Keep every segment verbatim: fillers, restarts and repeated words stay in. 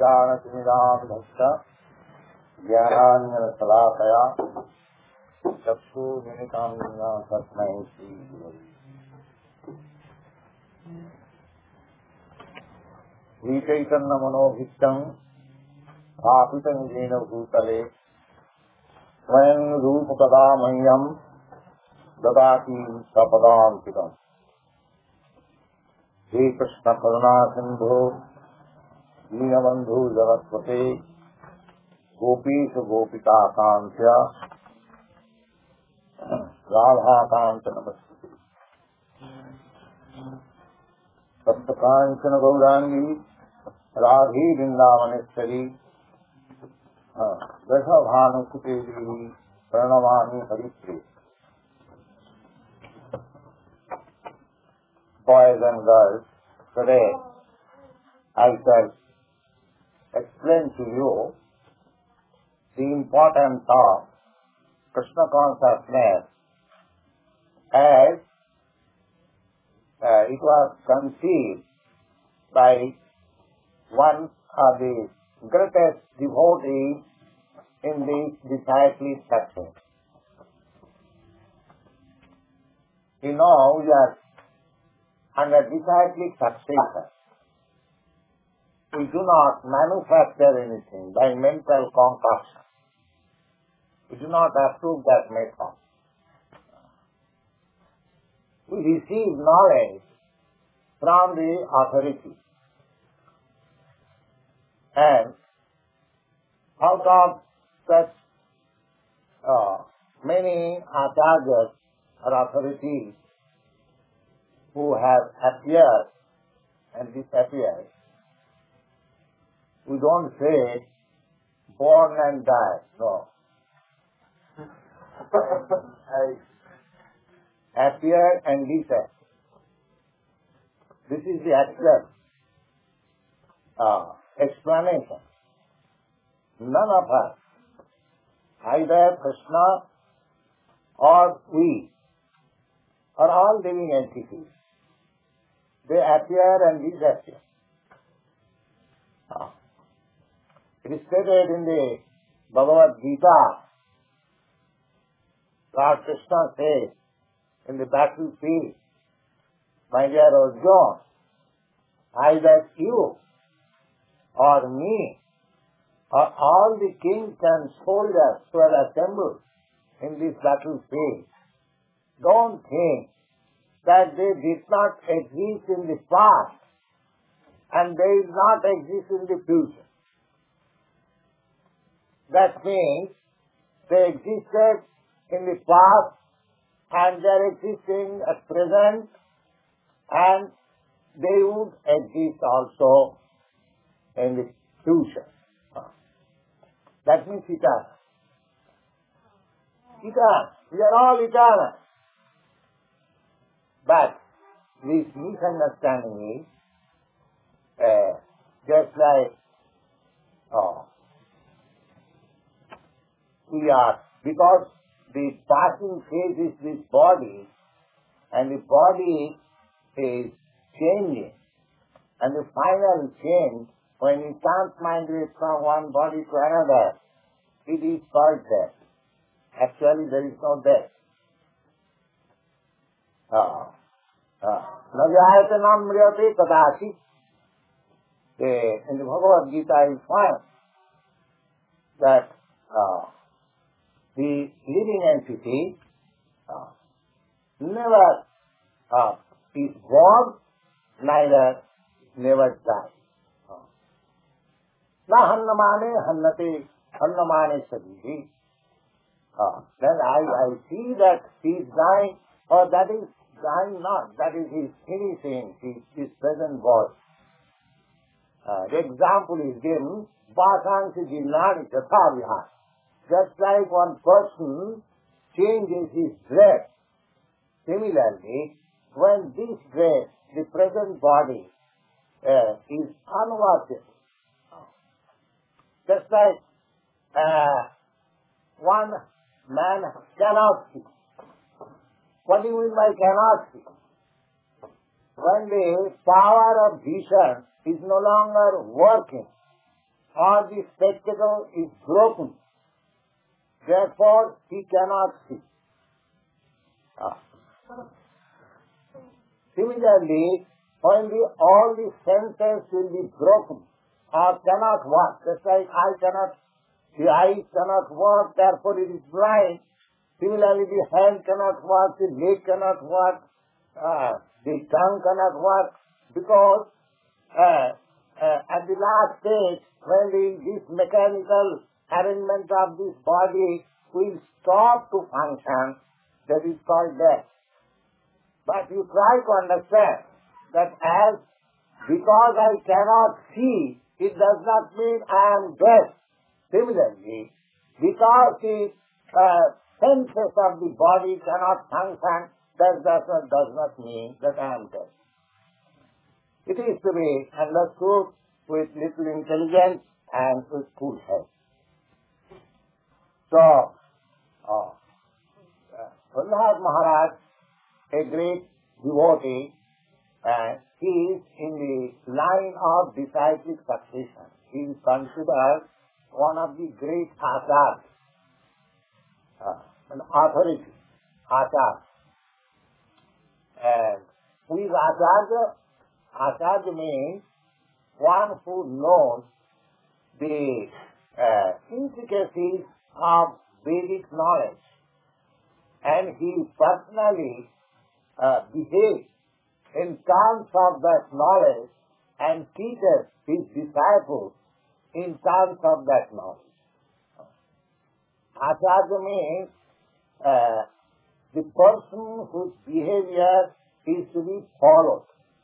ज्ञानतिमिरान्धस्य ज्ञानाञ्जनशलाकया चक्षुर्मिलितं तस्मै श्रीगुरवे श्रीचैतन्यमनोभीष्टं स्थापितं येन भूतले स्वयं रूपकदा मह्यं ददाति स्वपदान्तिकम्। श्रीकृष्ण करुणा सिंधु दीनबंधु जगत्पते गोपीश गोपिका कांत्य राधा कांत नमस्ते। सप्तकांचन गौरांगी राधी वृंदावनेश्वरी दशभानुसुते देवी प्रणमामि हरिप्रिये। Boys and girls, today I shall explain to you the importance of Krishna consciousness as uh, it was conceived by one of the greatest devotees in the disciplic section. You know that under disciplic succession, we do not manufacture anything by mental concoction. We do not approve that method. We receive knowledge from the authority. And out of such uh, many acharyas or authorities who have appeared and disappeared, we don't say born and died, no. Appeared and disappeared. This is the actual uh, explanation. None of us, either Krishna or we, are all living entities. They appear and disappear. Uh, it is stated in the Bhagavad Gita, Lord Krishna says in the battlefield, my dear Arjuna, either you or me or all the kings and soldiers who are assembled in this battlefield, don't think that they did not exist in the past and they will not exist in the future. That means they existed in the past and they are existing at present and they would exist also in the future. That means eternal. Eternal. We are all eternal. But this misunderstanding is uh, just like oh, we are, because the passing phase is this body, and the body is changing, and the final change, when we can't migrate from one body to another, it is called death. Actually, there is no death. Uh, uh, Najayatanam mriyate kadachi. In the Bhagavad Gita you find that uh, the living entity uh, never uh, is born, neither never dies. Na hannamane hannate hannamane sadhi. Uh, then I, I see that he is dying, or that is dying not, that is his finishing, his, his present body. Uh, the example is given, Vasansi Jinnani Jathaviha. Just like one person changes his dress, similarly, when this dress, the present body, uh, is unworthy, just like uh, one man cannot see. What do you mean by cannot see? When the power of vision is no longer working, or the spectacle is broken. Therefore, he cannot see. Ah. Similarly, when the, all the senses will be broken or cannot work, just like eye cannot, the eye cannot work, therefore it is blind. Similarly, the hand cannot work, the leg cannot work, uh, the tongue cannot work, because uh, uh, at the last stage, when the, this mechanical arrangement of this body will stop to function, that is called death. But you try to understand that as because I cannot see, it does not mean I am dead. Similarly, because the uh, senses of the body cannot function, that does not, does not mean that I am dead. It is to be understood with little intelligence and with full head. So, uh, uh, Prahlad Maharaj, a great devotee, uh, he is in the line of disciplic succession. He is considered one of the great acharyas, uh, an authority, acharya. And who is acharya? Acharya means one who knows the uh, intricacies of Vedic knowledge, and he personally uh, behaves in terms of that knowledge and teaches his disciples in terms of that knowledge. Acharya means uh, the person whose behavior is to be followed.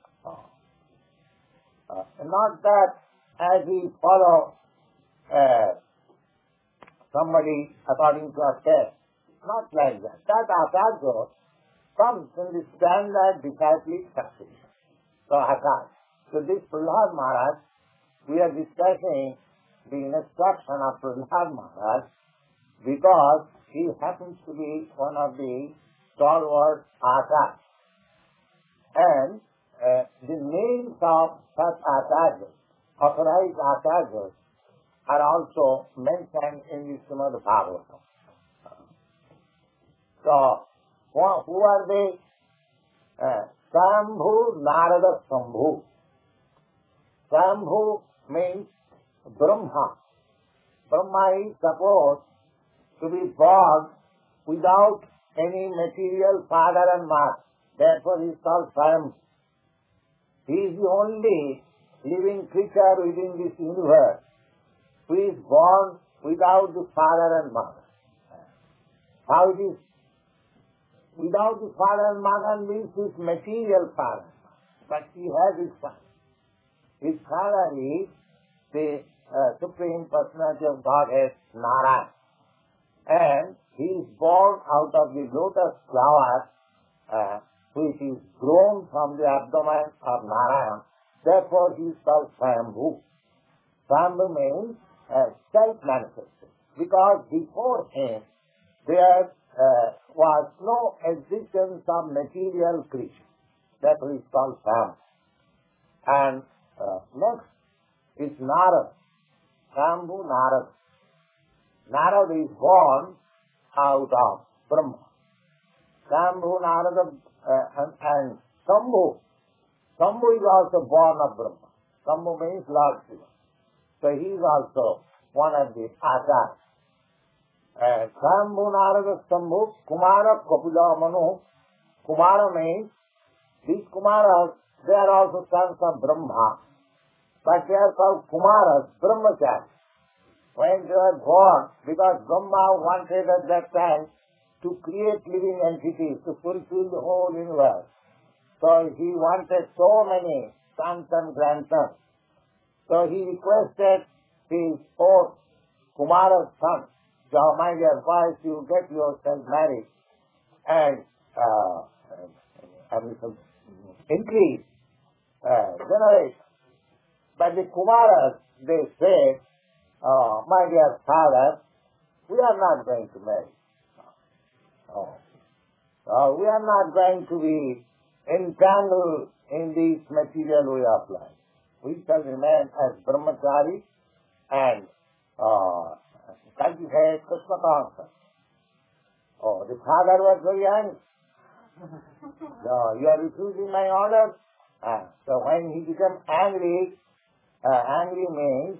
Uh, not that as we follow uh, somebody according to a test, not like that. That acharya comes in the standard disciplic succession. So acharya. So this Prahlad Maharaj, we are discussing the instruction of Prahlad Maharaj because he happens to be one of the stalwart acharyas. And uh, the names of such acharyas, authorized acharyas, are also mentioned in the Srimad Bhagavatam. So, who, who are they? Uh, Sambhu, Narada, Sambhu. Sambhu means Brahma. Brahma is supposed to be born without any material father and mother. Therefore he is called Sambhu. He is the only living creature within this universe who is born without the father and mother. How it is? Without the father and mother means his material father. But he has his father. His father is the uh, Supreme Personality of Godhead, Narayana. And he is born out of the lotus flower uh, which is grown from the abdomen of Narayana. Therefore he is called Swayambhu. Swayambhu means uh, self-manifested. Because before him there uh, was no existence of material creature. Therefore he is called Swayambhu. And uh, next is Narada. Swayambhu Narada. Narada is born out of Brahma. Swayambhu Narada uh, and, and Sambhu. Sambhu is also born of Brahma. Sambhu means Lord Shiva. So he is also one of the acharyas. Uh, Swayambhu Narada Sambhu, Kumara Kapila Manu. Kumara means these Kumaras, they are also sons of Brahma. But they are called Kumaras, Brahmachari. When they were born, because Brahma wanted at that time to create living entities, to fulfill the whole universe. So he wanted so many sons and grandsons. So he requested his four Kumara's sons, so my dear boys, you get yourself married and uh, and increase uh, generation. But the Kumaras, they say, oh, my dear father, we are not going to marry. Oh. So we are not going to be entangled in this material way of life. We shall remain as brahmachari and uh, cultivate Krishna consciousness. Oh, the father was very angry. No, you are refusing my order. Uh, so when he became angry, uh, angry means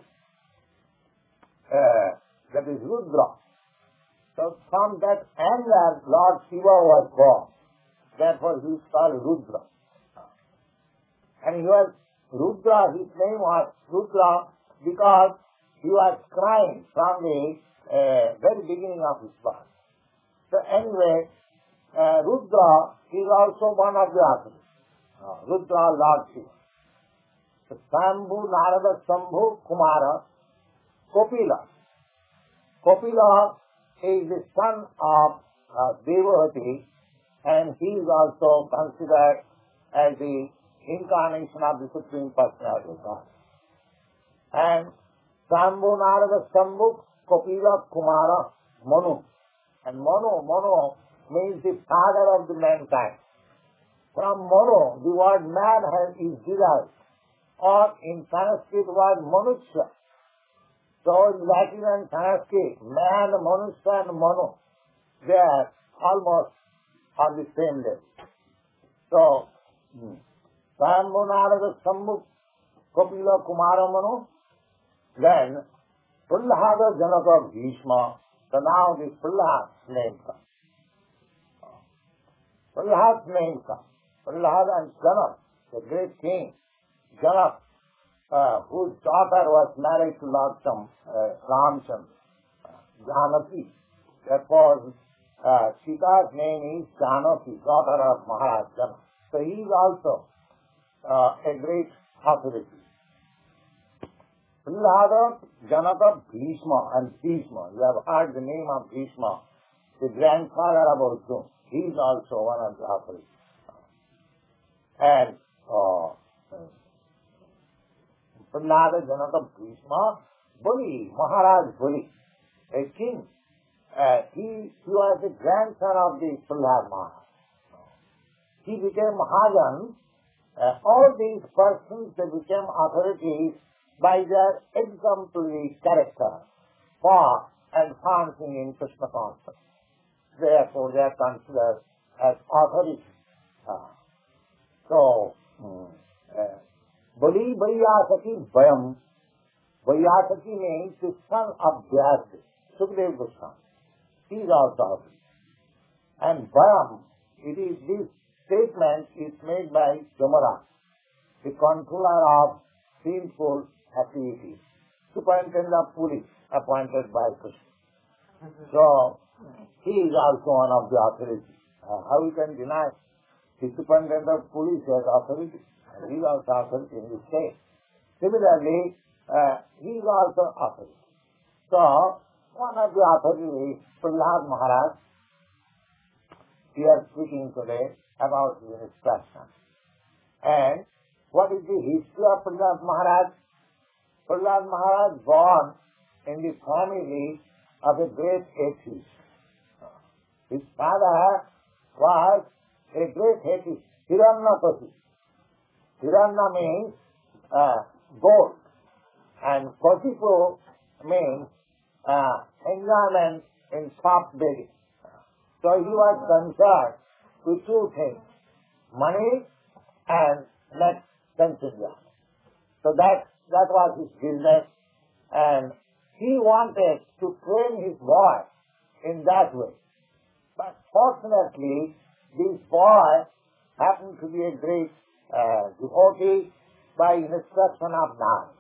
uh, that is Rudra. So from that anger, Lord Shiva was born. Therefore he is called Rudra. And he was Rudra, his name was Rudra because he was crying from the uh, very beginning of his birth. So anyway, uh, Rudra is also one of the attributes. Uh, Rudra, Lord Shiva. So Sambhu, Narada, Sambhu, Kumara, Kopila. Kopila is the son of uh, Devavati, and he is also considered as the incarnation of the Supreme Personality of God. And Sambhu, Narada, Sambhu, Kopila, Kumara, Manu. And Manu, Manu means the father of the mankind. From Manu, the word man has is derived, or in Sanskrit word Manusya. So in Latin and Sanskrit, man, Manusya and Manu, they are almost on the same level. So, Sambhu, Narada, Sambhu, Kopila, Kumara, Manu, then Prahlada, Janaka, Bhishma. So now the Prahlada's name comes. Prahlada's name comes. Prahlada and Janak, the great king, Janak, uh, whose daughter was married to Lord Ram, uh, Ramchandra, uh, Janaki. Therefore, uh, Sita's name is Janaki, daughter of Maharaj Janak. So he is also uh, a great authority. Prahlada, Janaka, Bhishma and Bhishma. You have heard the name of Bhishma, the grandfather of Arjuna. He is also one of the authorities. And uh, Prahlada, Janaka, Bhishma, Bali, Maharaj Bali, a king. Uh, he, he was the grandson of the Prahlad Maharaj. He became Mahajan. Uh, all these persons, they became authorities by their exemplary character for advancing in Krishna consciousness. Therefore, they are considered as authorities. Uh, so, hmm, uh, Bali Vaiyasaki Vayam. Vaiyasaki means the son of Vyasa, Sukadeva Goswami. He is also authority. And Vayam, it is this statement is made by Yamara, the controller of sinful activities, superintendent of police appointed by Krishna. So, he is also one of the authorities. Uh, how you can deny the superintendent of police has authority? He is also authority in this case. Similarly, uh, he is also authority. So, one of the authorities is Prahlad Maharaj. We are speaking today about his instruction. And what is the history of Prahlad Maharaj? Prahlad Maharaj born in the family of a great atheist. His father was a great atheist, Hiranyakasi. Hiranya means uh, gold, and Kasipu means uh, enjoyment in soft bedding. So he was concerned with two things, money and next sense enjoyment. So that That was his business, and he wanted to train his boy in that way. But fortunately, this boy happened to be a great uh, devotee by instruction of Nara.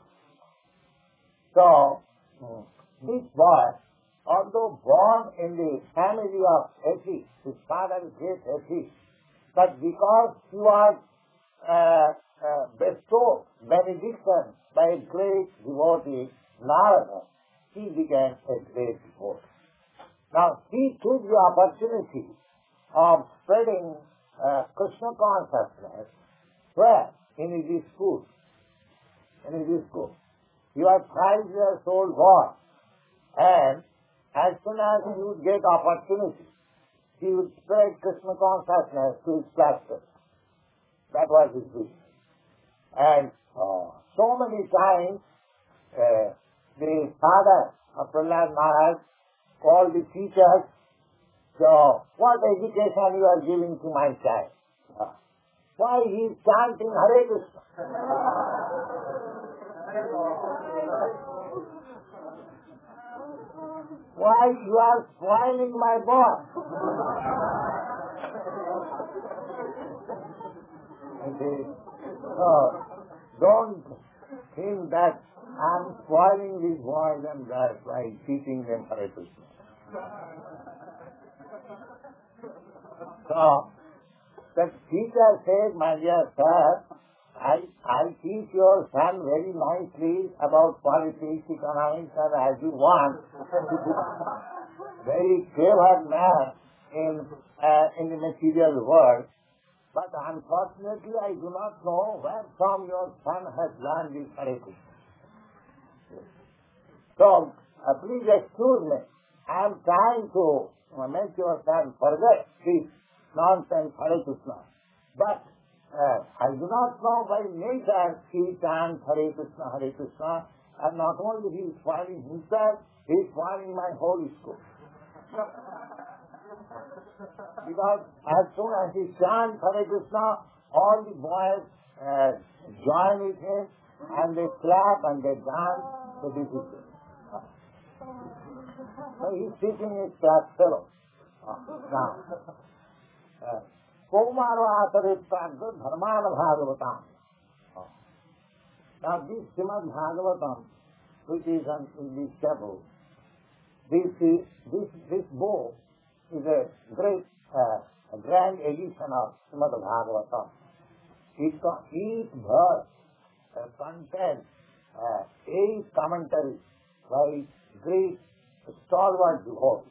So, this boy, although born in the family of atheists, his father is great atheist, but because he was uh, uh, bestowed benediction by a great devotee, Narada, he became a great devotee. Now, he took the opportunity of spreading uh, Krishna consciousness where? In his school. In his school. He was five years old boy, and as soon as he would get opportunity, he would spread Krishna consciousness to his classmates. That was his vision. And uh, so many times uh, the father of Prahlad Maharaj called the teachers, so what education you are giving to my child? Uh, why he is chanting Hare Krishna? Why you are spoiling my boy? Okay. So, don't think that I am spoiling these boys and girls by teaching them Hare Krishna. So, the teacher said, my dear sir, I, I teach your son very nicely about politics, economics, and as you want, very clever man in, uh, in the material world. But unfortunately, I do not know where from your son has learned this Hare Krishna. So, uh, please excuse me. I am trying to make your son forget this nonsense Hare Krishna. But uh, I do not know by nature he chants Hare Krishna, Hare Krishna, and not only he is spoiling himself, he is spoiling my whole school. Because as soon as he chants Hare Krishna, all the boys uh, join with him and they clap and they dance. So this is it. So he is teaching his class fellows. Uh, now, Komaro Asaritagya Dharmana Bhagavatam. Uh, now this Srimad Bhagavatam, which is in this chapel, this, this, this book is a great, uh, a grand edition of Srimad Bhagavatam. Each, each verse uh, contains uh, eight commentaries by great stalwart devotees.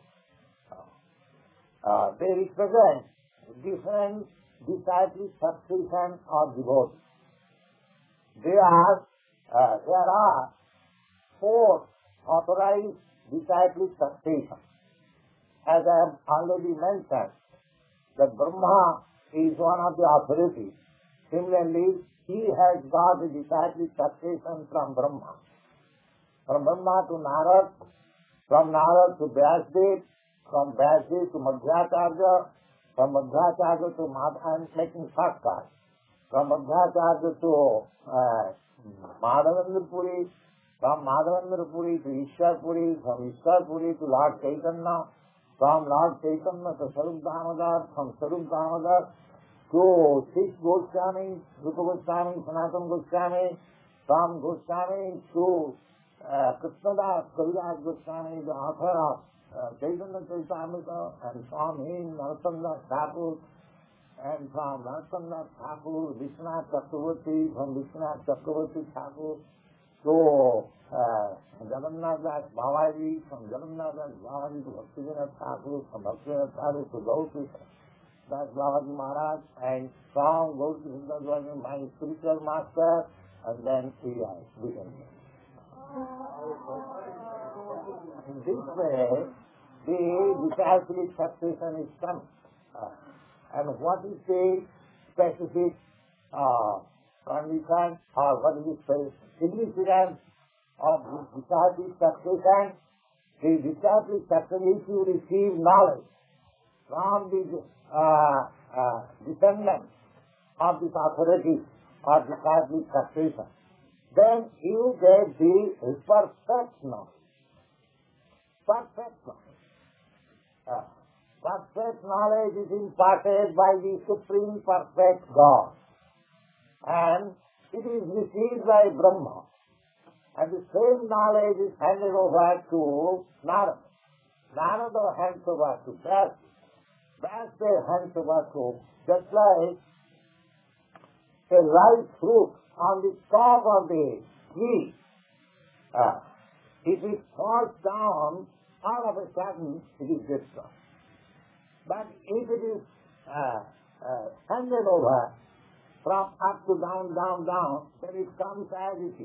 Uh, they represent different disciplic succession of devotees. There are, uh, there are four authorized disciplic successions. As I have already mentioned, that Brahma is one of the authorities. Similarly, he has got the disciplic succession from Brahma. From Brahma to Narad, from Narad to Vyasdev, from Vyasdev to Madhyacharya, from Madhyacharya to Madh, and making shortcut. From Madhyacharya to uh, Madhavendra Puri, from Madhavendra Puri to Ishwar Puri, from Ishwar Puri to Lord Chaitanya, from Lord Chaitanya to Sarup Damodar, from Sarup Damodar to Six Goswami, Rupa Goswami, Sanatana Goswami, from Goswami to uh, Krishnadas, Kaviraj Goswami, the author of uh, Chaitanya Charitamrita, and from him Narottam Thakur, and from Narottam Thakur, Vishwanath Chakravarti, from Vishwanath Chakravarti Thakur to uh, Jagannath Das Babaji, from Jagannath Das Babaji to Bhaktivinoda Thakur, from Bhaktivinoda Thakur to Gauri Das Babaji Maharaj, and from Gauri Das Babaji, my spiritual master, and then he has become. In this way, the disciplic succession is coming. Uh, and what is the specific uh, condition or what is the significance of this disciplic succession? The disciplic succession, if you receive knowledge from the uh, uh, descendants of this authority or disciplic succession, then you get the perfect knowledge. Perfect knowledge. Uh, perfect knowledge is imparted by the Supreme Perfect God. And it is received by Brahma. And the same knowledge is handed over to Narada. Narada hands over to Vyasdev. Vyasdev hands over to, just like a ripe fruit on the top of the tree. Uh, if it falls down, all of a sudden it is destroyed. But if it is uh, uh, handed over from up to down, down, down, then it comes as it is.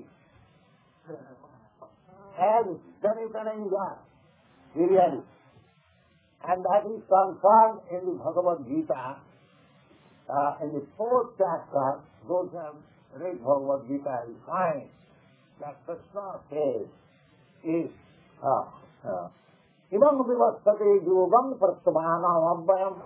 As then you can enjoy the reality. And that is confirmed in the Bhagavad Gita, uh, in the fourth chapter. Those who have read Bhagavad Gita will find that Krishna says, is uh, uh, Imam Vivastate Yogam Prasthamana Abhayam.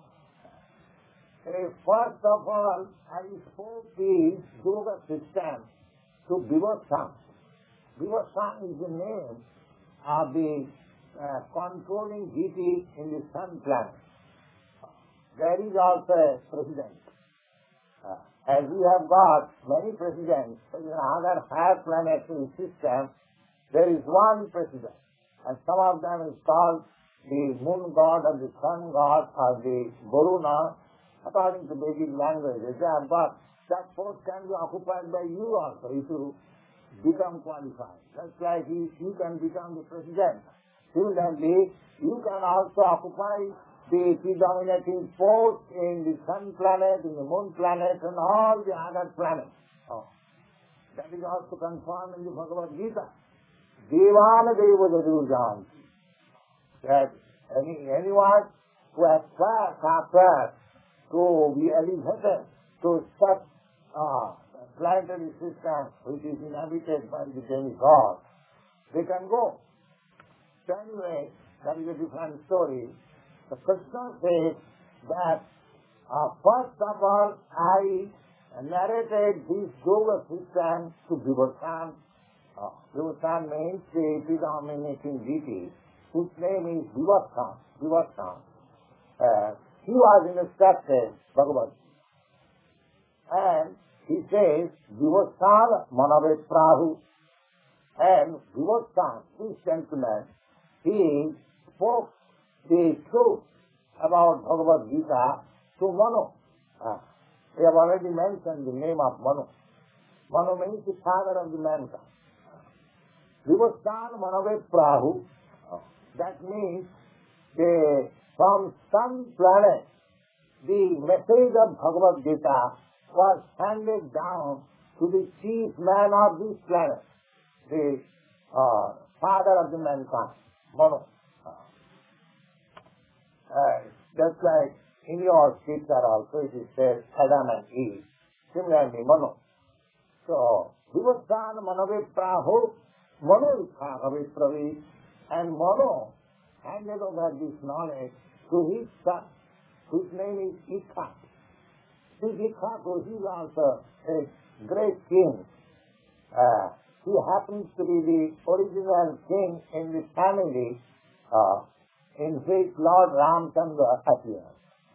First of all, I spoke the yoga system to Vivasana. Vivasana is the name of the uh, controlling deity in the sun planet. There is also a president. Uh, as we have got many presidents in other higher planetary system, there is one president. And some of them is called the moon god or the sun god or the Varuna. According to Vedic languages, they have got that post can be occupied by you also if you become qualified. Just like you, you can become the president. Similarly, you can also occupy the predominating post in the sun planet, in the moon planet, and all the other planets. Oh. That is also confirmed in the Bhagavad Gita. Devana Deva Jadujan. That any, anyone who aspires after to be elevated to such uh, planetary system which is inhabited by the demigods, they can go. So anyway, that is a different story. The Krishna says that uh, first of all I narrated this yoga system to Vivasana. Uh, Vivasana means the predominating deity whose name is Vivasana. Vivasana. Uh, He was instructed, Bhagavad. And he says, Vivasana Manavet Prahu. And Vivasana, this gentleman, he spoke the truth about Bhagavad Gita to Manu. Uh, we have already mentioned the name of Manu. Manu means the father of the mankind. Vivasana Manavet Prahu. Uh, that means the from some planet, the message of Bhagavad Gita was handed down to the chief man of this planet, the uh, father of the mankind, Manu. Uh, just like in your scripture also it is said Adam and Eve, similarly Manu. So, Vivasana Manave Prahu, Manu Bhagavad Pravi, and Manu handed over this knowledge to his son, whose name is Ikha. This Ikha, he is also a great king. Uh, he happens to be the original king in the family uh, in which Lord Ramchandra appears.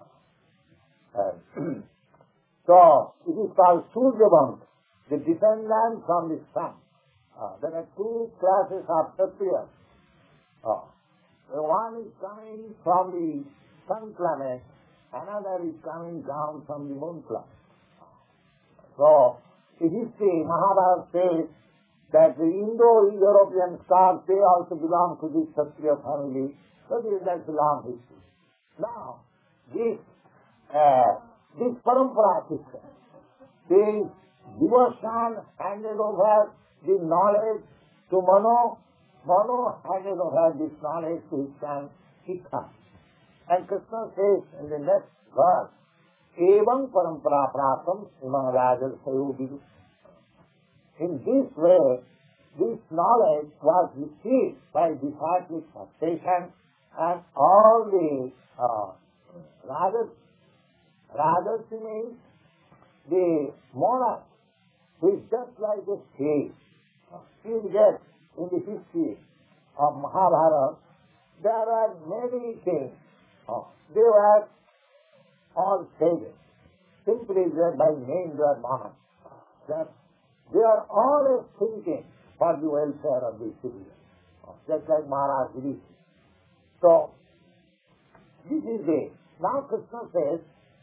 Uh, so, it is called Suryavamsa, the descendant from the sun. Uh, there are two classes of Kshatriyas. Uh, One is coming from the sun planet, another is coming down from the moon planet. So, the history, Mahabharata says that the Indo-European stars, they also belong to this Kshatriya family. So, that's a long history. Now, this, uh, this parampara system, the devotion handed over the knowledge to Manu. Manu handed over this knowledge to his son, Ikha. And Krishna says in the next verse, Evam parampara prasam imam rajas sayubidu. In this way, this knowledge was received by disciplic succession and all the uh, rajas. Rajas means the monarch, who is just like a king. You get in the history of Mahabharata, there are many things. Oh, they were all stated. Simply by name they are monarchs. That they are always thinking for the welfare of the citizens. Oh, just like Maharaj Yudhishthira. So, this is the, now Krishna says,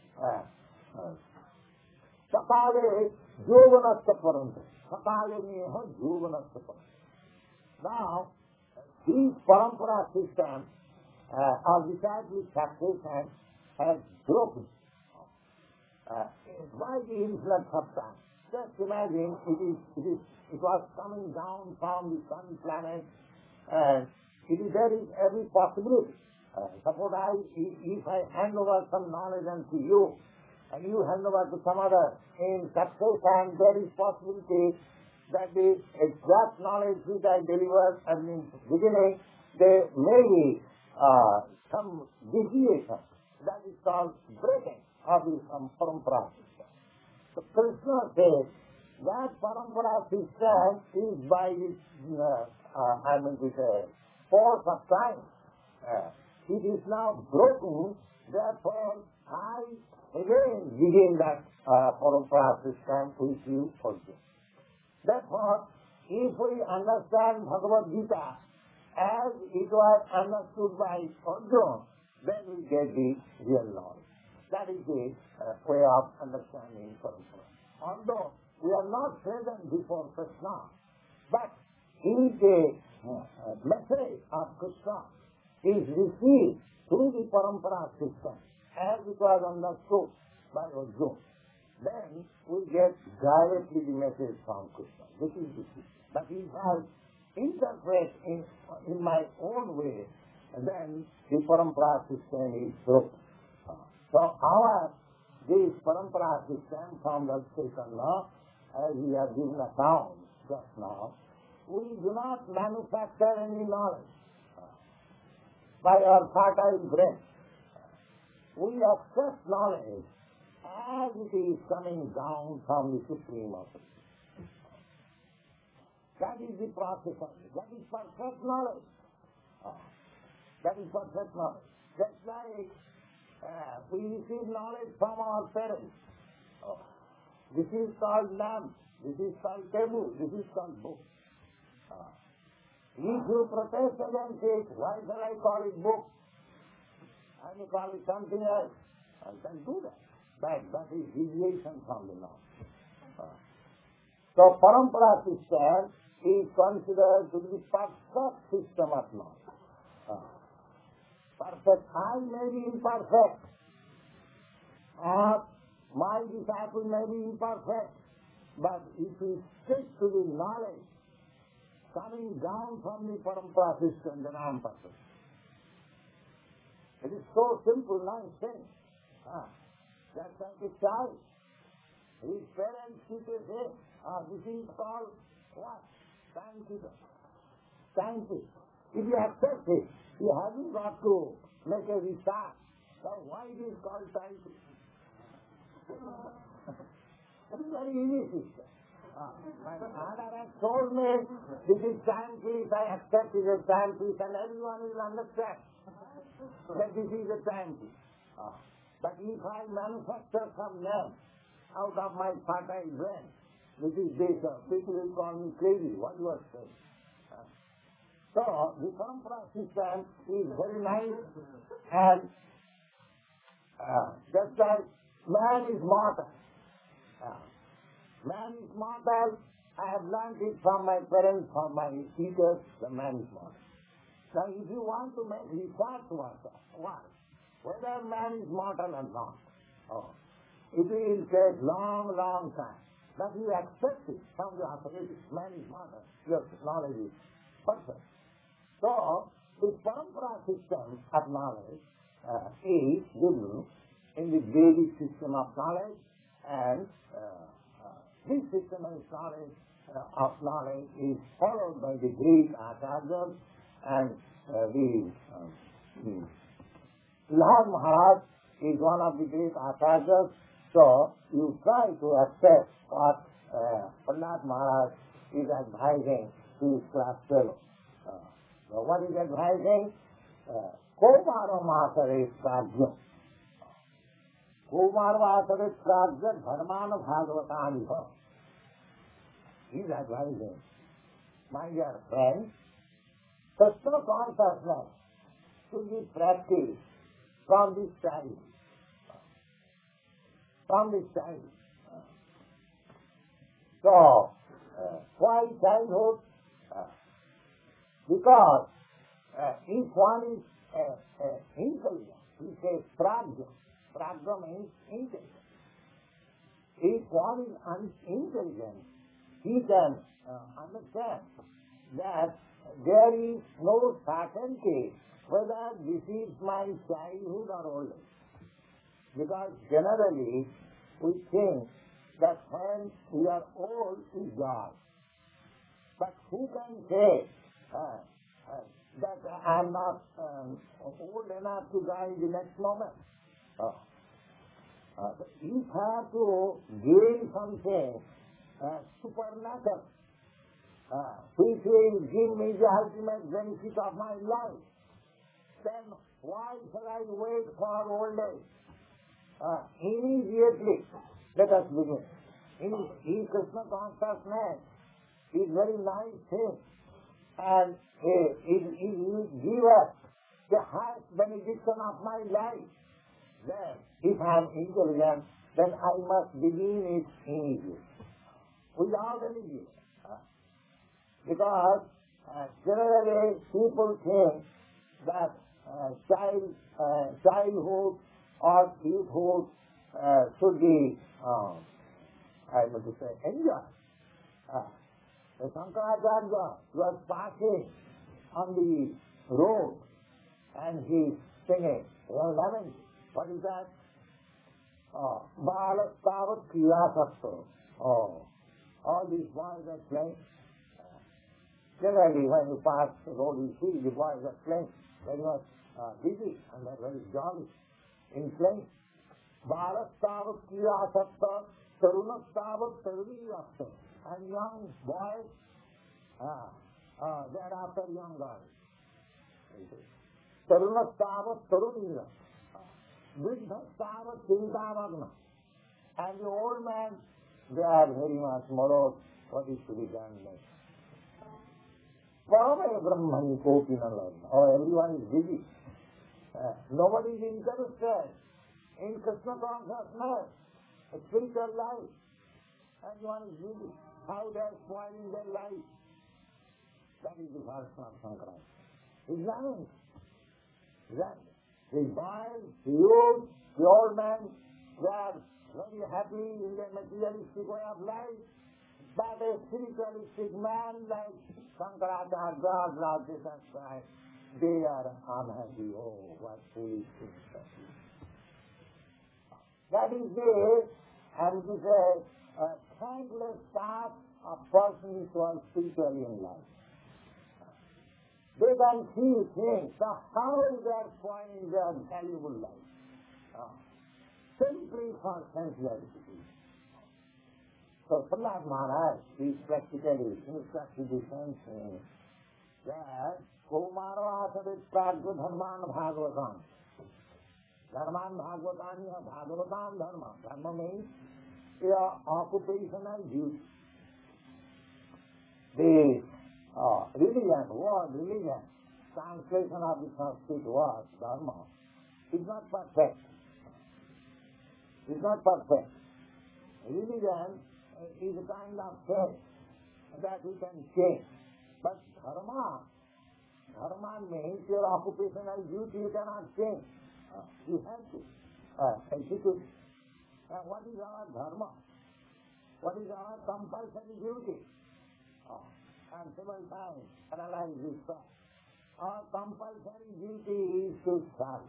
Sapale Jovanasta Paranta. Sapale Neha Jovanasta Paranta. Now, these parampara system uh, of disciplic taxation has broken uh, by the influx of time. Just imagine it is, it is it was coming down from the sun planet, and it is, there is every possibility. Uh, suppose I, if I hand over some knowledge unto you, and you hand over to some other in succession, there is possibility that the exact knowledge which I delivered at the beginning, there may be uh, some deviation. That is called breaking of the um, parampara system. So Krishna says that parampara system is by this, uh, uh, I mean, this uh, force of time. Uh, it is now broken, therefore I again begin that uh, parampara system with you also. Therefore, if we understand Bhagavad Gita as it was understood by Arjuna, then we get the real knowledge. That is the uh, way of understanding parampara. Although we are not present before Krishna, but is the uh, message of Krishna is received through the parampara system as it was understood by Arjuna. Then we get directly the message from Krishna. This is the system. But if I interpret in, in my own way, then the parampara system is broken. So our this parampara system from the Chaitanya, as we have given account just now, we do not manufacture any knowledge by our fertile brain. We accept knowledge as it is coming down from the Supreme Authority. That is the process of it. That is perfect knowledge. Oh. That is perfect knowledge. Just like uh, we receive knowledge from our parents. Oh. This is called lamp. This is called table. This is called book. Oh. If you protest against it, why shall I call it book? I may call it something else. I can do that. But that is deviation from the norm. Oh. So parampara system is considered to be the perfect system of knowledge. Uh, perfect. I may be imperfect. Or my disciple may be imperfect. But if we stick to the knowledge coming down from the parampara system, then I am perfect. It is so simple, nice thing. Uh, just like a child. His parents keep it say, ah, this is called what? Scientific. Scientific. If you accept it, you haven't got to make a research. So why it is called scientific? It is very easy system. Ah, my father has told me this is scientific, I accept it as scientific, and everyone will understand that this is a scientific. Ah, but if I manufacture some name out of my fertile brain, which is this, uh, people will call me crazy. What you are saying? Uh, so, the parampara system is very nice, and uh, just like man is mortal. Uh, man is mortal. I have learned it from my parents, from my teachers, the man is mortal. Now, if you want to make research what, what, whether man is mortal or not, oh, it will take long, long time. But you accept it from the authority. Man is mortal. Your knowledge is perfect. So, the parampara system of knowledge uh, is given in the Vedic system of knowledge, and uh, uh, this system of knowledge, uh, of knowledge is followed by the Greek acharyas, and uh, the, uh, the Lord Maharaj is one of the great acharyas. So, you try to accept what uh, Pandit Maharaj is advising to his class fellow. Uh, so what is advising? Komaro Mahasare Prajna. Komaro Mahasare Prajna Dharmana Bhagavatani. He is advising, my dear friends, Krishna consciousness should be practiced from this child. From this child. So, uh, why childhood? Uh, because uh, if one is uh, uh, intelligent, he says prajna. Prajna means intelligent. If one is unintelligent, he can uh, understand that there is no certainty whether this is my childhood or old age. Because generally we think that when we are old is God, But who can say uh, uh, that I am not um, old enough to die in the next moment? Uh, uh, you have to gain something uh, supernatural, uh, which will give me the ultimate benefit of my life. Then why shall I wait for old age? Uh, immediately, let us begin. In, in Krishna consciousness is very nice thing, and uh, it, it will give us the highest benediction of my life. Then, if I am intelligent, then I must begin it immediately, without any delay. Uh, because uh, generally people think that uh, child, uh, childhood or youthhood uh, should be, uh, I want to say, enjoyed. Uh, the Shankaracharya was passing on the road and he singing, you know, lamenting. What is that? Oh, Balat Tavat Kriyasakta. Oh, all these boys are playing. Uh, generally, when you pass the road, you see the boys are playing very much uh, busy and they're very jolly in playing. Balat Tavat Kriyasakta, Tarunat Tavat Taruniyakta. And young boys, uh, uh, thereafter young girls. Tarunat Tavat Taruniyakta. Vriddha Tavat Chintavagna. And the old man, they are very much morose. What is to be done next? Parame Brahmani Kopina Lagna. Oh, everyone is busy. Uh, nobody is interested in Krishna consciousness, a spiritual life. Everyone is busy. How they are spoiling their life. That is the first of Sankaracharya. Examine. Examine. The boys, the youth, the old men, they are very happy in their materialistic way of life. But a spiritualistic man like Shankaracharya, God, Lord Jesus Christ, they are unhappy. Oh, what foolish things that is. That is the, and to say, a thankless path of persons who are spiritually in life. They can see things, so how they are spoiling their valuable life. Uh, simply for sense gratification. So Prahlad Maharaj is practically instructed the same thing that Kumaro Asarit Pragya Dharman Bhagavatam. Dharman Bhagavatam ya Bhagavatam Dharma. Dharma means your occupational duty. The uh, religion, word religion, translation of the Sanskrit word, Dharma, is not perfect. It's not perfect. Religion is a kind of faith that we can change. But Dharma, Dharma means your occupational duty you cannot change. Uh, you have to uh, execute. Uh, what is our Dharma? What is our compulsory duty? Uh, and several times analyze this fact. Our compulsory duty is to serve.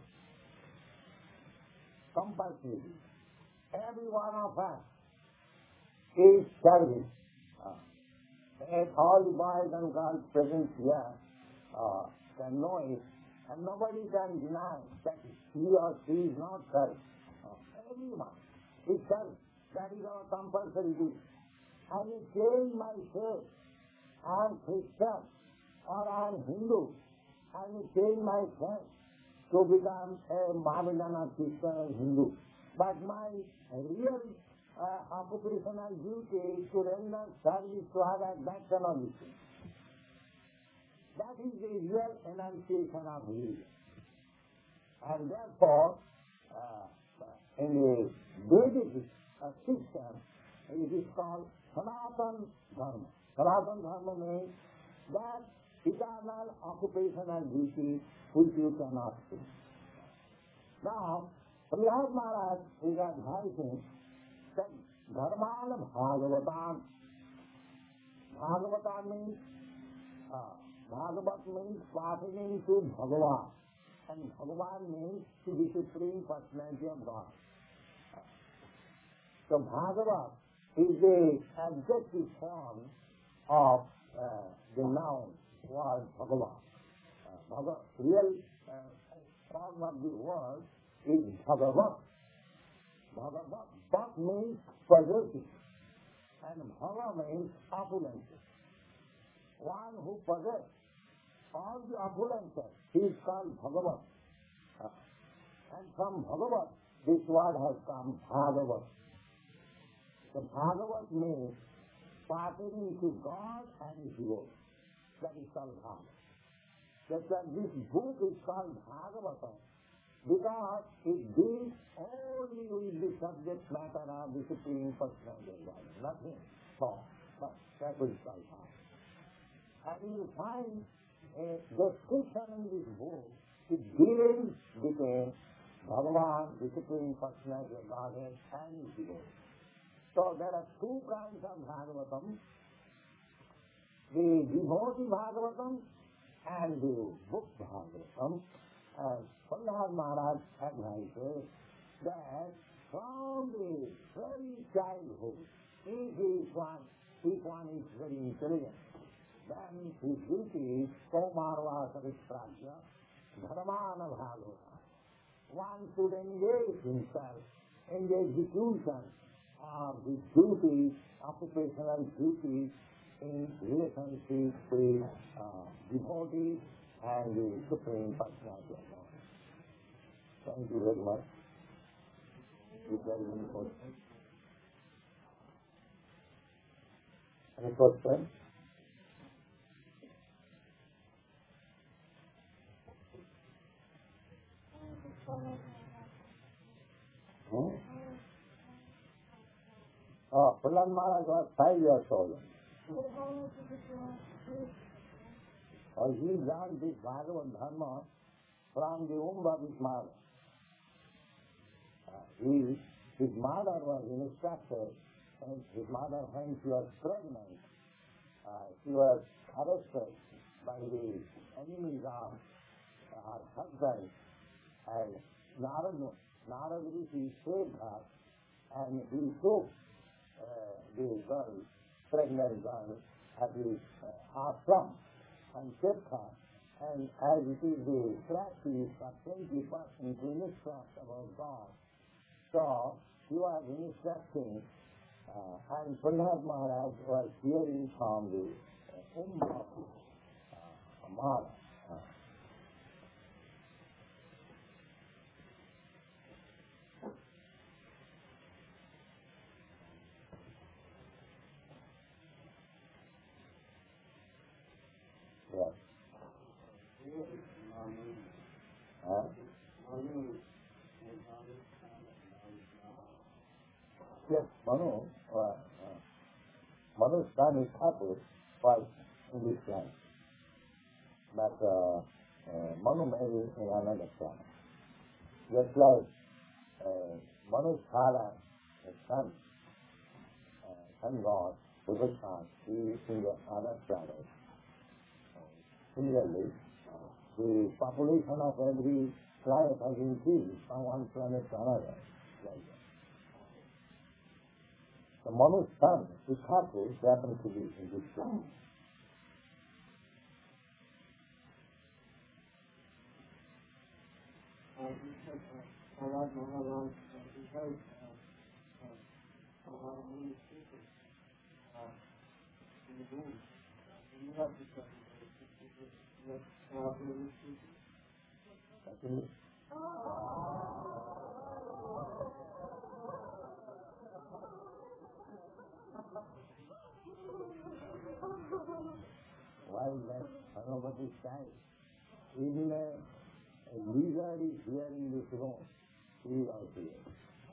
Compulsory. Every one of us is service. Uh, if all the boys and girls present here uh, can know it, and nobody can deny that he or she is not service. Uh, everyone is service. That is our compulsory duty. I will change my faith. I am Christian or I am Hindu. I will change my faith to become a Mohammedan or Christian or Hindu. But my real uh, occupational duty is to render service to Allah. That cannot be changed. That is the real enunciation of religion. And therefore, uh, in the Vedic uh, system, it is called Sanatana Dharma. Sanatana Dharma means that eternal occupational duty which you cannot change. Now, Prahlad Maharaj is advising that Dharmana Bhagavatam. Bhagavatam means, uh, Bhagavat means passing to Bhagavan. And Bhagavan means to the Supreme Personality of God. So Bhagavat is the adjective form of uh, the noun was Bhagavan. Uh, Bhagavan, real uh, form of the word is Bhagavan. Bhagavan, Bhak means possessing, and Bhava means opulence. One who possesses all the opulences, he is called Bhagavan. Uh, and from Bhagavan, this word has come Bhagavat. The Bhagavat means pertaining to God and His word. That is called Bhagavat. That's why this book is called Bhagavatam, because it deals only with the subject matter of the Supreme Personality of God, nothing more. But that is called Bhagavatam. And you will find a description in this book, it deals between Bhagavan, the Supreme Personality of Godhead, and His word. So there are two kinds of Bhagavatam, the devotee Bhagavatam and the book Bhagavatam. And Prahlad Maharaj advises that from the very childhood, if he one, if one is very intelligent, then his duty is Komarva Savitrajya, Dharmana Bhagavata. One should engage himself in the execution of his duties, occupational duties, in relationship with uh, devotees and the Supreme Personality of God. Thank you very much. Is there any question? Any question? Hmm? Oh, Prahlad Maharaj was five years old. Or he learned this Bhagavad Dharma from the womb of his mother. Uh, he, his mother was instructed, and his mother, when she was pregnant, uh, she was arrested by the enemies of her husband, and Narada, Narada Rishi saved her, and he took uh, the girl, pregnant girl, at his uh, ashram and kept her. And as it is the practice for twenty persons to instruct about God, so he was instructing, uh, and Prahlad Maharaj was hearing from the uh, Ummah uh, Mara. Uh, yes. Uh, yes, Manu, uh, uh, Manu's son is Thakur, was in this planet. But uh, uh, Manu married in another planet. Just like uh, Manu's father, his son, uh, son God, Vibhushan, he is in the other planet. Similarly, the population of every planet has increased from one planet to another. Like that. The Manu's son, Thakur, happens to be in this planet. While that Bhagavad child, even a, a lizard is here in this room, he is also here.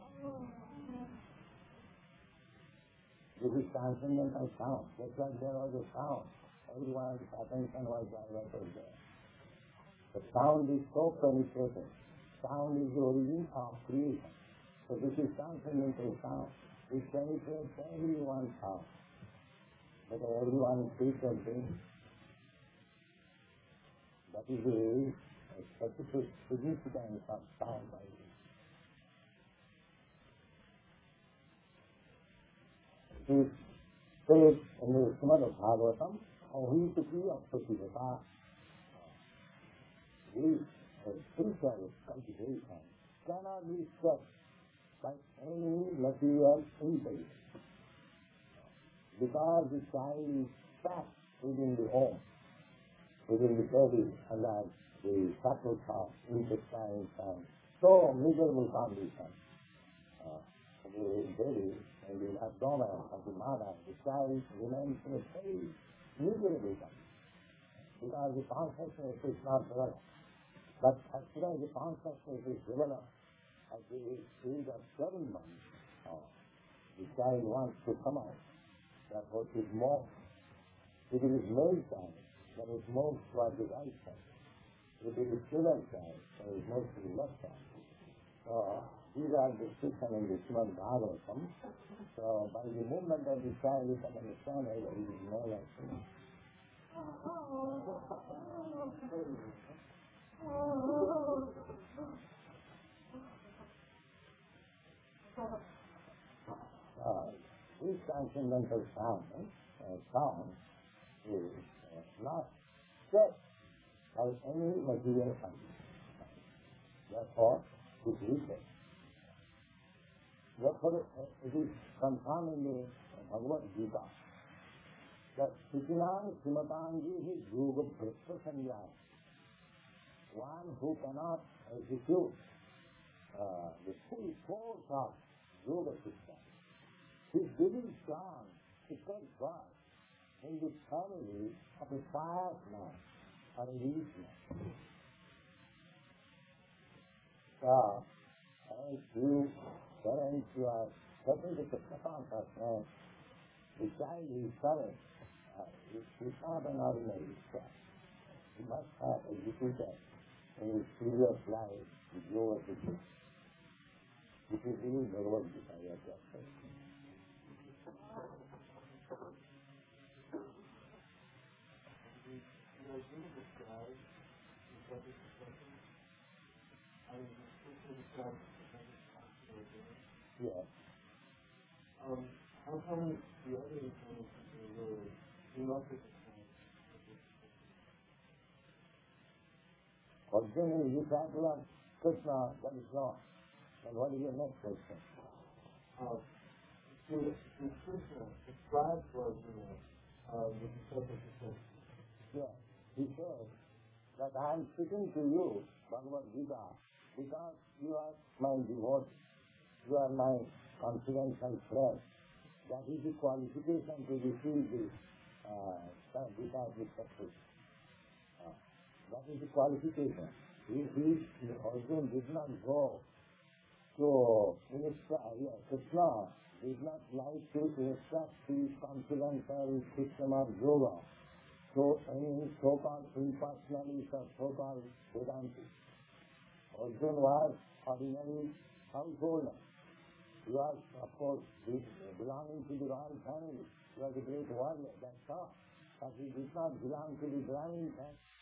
This is transcendental sound. Just like there was a sound, everyone's attention was diverted there. The sound is so penetrating. Sound is the origin of creation. So this is transcendental sound. It penetrates everyone's sound. But everyone speaks and thinks. That is a, a specific significance of sound by it. It says in the Srimad Bhagavatam Ahi Tukiya Prativata. This spiritual cultivation cannot be struck by any material impulse, because the child is trapped within the home, within the body, and that the subtle thoughts, intestines, and so miserable condition. Uh, the belly and the abdomen of the mother, the child remains in a very miserable condition, because the consciousness is not developed. But as soon as the consciousness is developed, at the age of seven months, uh, the child wants to come out. Therefore, it moves. If it is male child, then it moves towards the right side. If it is female child, then it moves to the left side. So, these are descriptions in the Srimad Bhagavatam. So, by the movement of the child, you can understand whether it is male or female. Uh, this transcendental sound, uh, sound is uh, not set by any material condition. Therefore, it is set. Therefore, uh, it is confirmed in the Bhagavad Gita that Sikinang Simatangi Yoga Bhakta Sanyaya, one who cannot execute uh, the full force of yoga system, his living strong to take birth in the family of a pious man or a rich man. So, as you parents, you are setting the Krishna consciousness, the child is current. Uh, it's not an ordinary child. He must have executed in his previous life with yoga system. This is really Bhagavad Gita, you have just said. Yes. Um, how come the other incarnations were reluctant to Originally, you can't learn Krishna, that is wrong. And what is your next question? Uh, to, to Krishna, describe for Arjuna uh, the disciple system. Yes. He says that I am speaking to you, Bhagavad Gita, because you are my devotee. You are my confidential friend. That is the qualification to receive the uh, Gita with success. Uh, that is the qualification. If he, Arjuna did not go to instruct, Krishna did not like to instruct the confidential system of yoga to any so-called impersonalists or so-called Vedantis. Arjuna was ordinary householder. He was, of course, belonging to the royal family. He was a great warrior, that's all. But he did not belong to the Brahmin family.